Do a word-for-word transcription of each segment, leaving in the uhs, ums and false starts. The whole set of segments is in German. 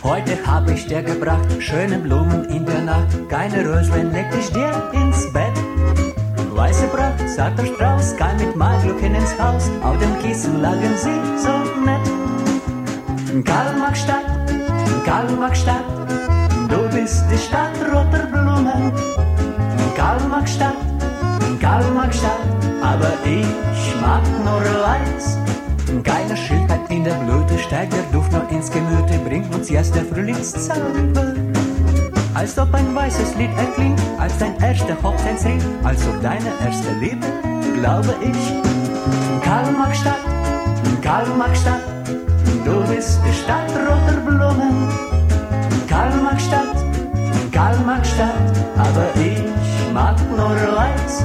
Heute hab ich dir gebracht schöne Blumen in der Nacht. Keine Röslein leg ich dir ins Bett. Weiße Pracht, sagt der Strauß, kein mit Malglöckchen ins Haus. Auf dem Kissen lagen sie so nett. Karl-Marx-Stadt, Karl-Marx-Stadt, du bist die Stadt roter Blumen. Karl-Marx-Stadt, Karl-Marx-Stadt, aber ich mag nur weiß. Keine Schildheit in der Blüte, steigt der Duft nur ins Gemüte, bringt uns jetzt der Frühlingszauber. Als ob ein weißes Lied erklingt, als dein erster Hochzeitsring, als ob deine erste Liebe, glaube ich. Karl-Marx-Stadt, Karl-Marx-Stadt, du bist die Stadt roter Blumen. Karl-Marx-Stadt, Karl-Marx-Stadt, aber ich mag nur weiß.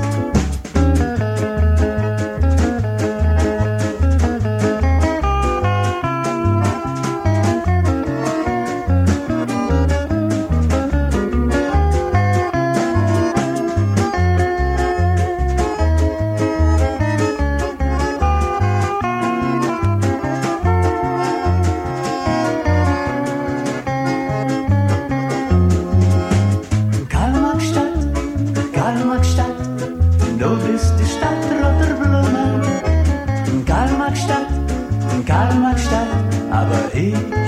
Du bist die Stadt roter Blumen. Karl-Marx-Stadt, Karl-Marx-Stadt, aber ich